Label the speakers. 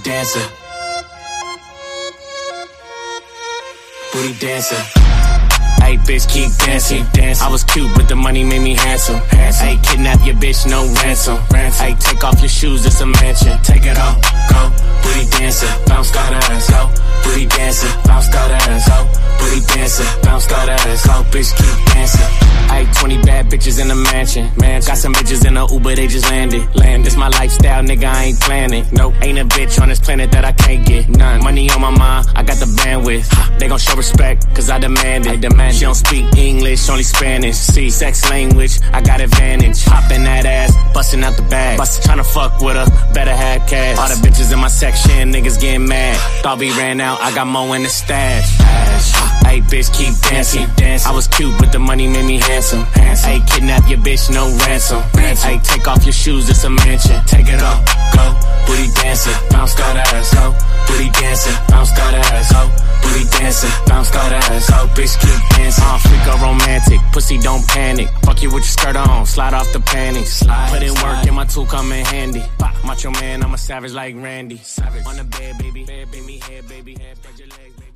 Speaker 1: dancer. Booty dancer. Ayy, bitch, keep dancing. I was cute, but the money made me handsome. Ayy, kidnap your bitch, no ransom. Ayy, take off your shoes, it's a mansion. Take it off, go. Booty dancer, bounce that ass, go. Booty dancer, bounce that ass, go. Booty dancer, bounce that ass, go. Bitch, keep dancing. Ayy, 20 bad bitches in a mansion. Man, got some bitches in a Uber, they just landed. This my lifestyle, nigga, I ain't planning. Nope, ain't a bitch on this planet that I can't get. None. Money on my mind, I got the bandwidth. They gon' show respect, cause I demand it. She don't speak English, only Spanish. See, sex language, I got advantage. Hopping that ass, busting out the bag. Tryna fuck with her, better have cash. All the bitches in my section, niggas getting mad. Thought we ran out, I got more in the stash. Ayy, bitch, keep dancing. I was cute, but the money made me handsome. Ayy, kidnap your bitch, no ransom. Ayy, take off your shoes, it's a mansion. Take it off, go. Booty dancer, bounce that ass, go. Booty dancer, bounce that ass, go. Booty dancer, bounce that ass, go. Bitch, keep dancing. Freak or romantic, pussy don't panic. Fuck you with your skirt on, slide off the panties. Put in work and my tool come in handy. Macho man, I'm a savage like Randy. On the bed, baby, head, baby, head, baby, head, spread your legs, baby.